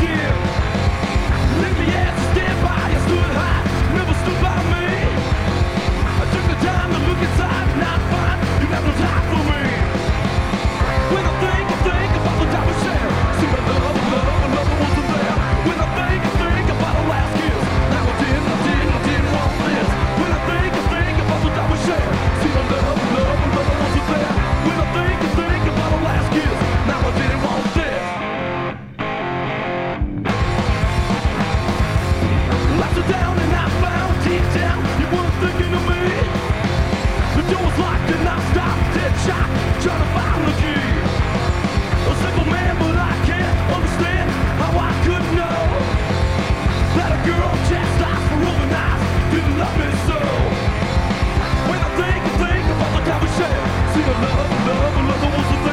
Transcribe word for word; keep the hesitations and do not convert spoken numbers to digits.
did. Leave me as a stand by, you stood high, never stood by me. I took the time to look inside and I find you have no time for me. When I think, I think about the time we shared. See my love, love, love wasn't there. When I think, I think about our last kiss. Now I didn't, I didn't, I didn't want this. When I think, I think about the time we shared. See my love, love, love wasn't there. When I think, I think about our last kiss. Now I didn't want this. Lights are down and I found deep down you weren't thinking of me. The door was locked and I stopped dead shot, trying to find the key. A simple man, but I can't understand how I could know that a girl chastised for open eyes didn't love me so. When I think, I think about the time we shared. See the love, love, love wasn't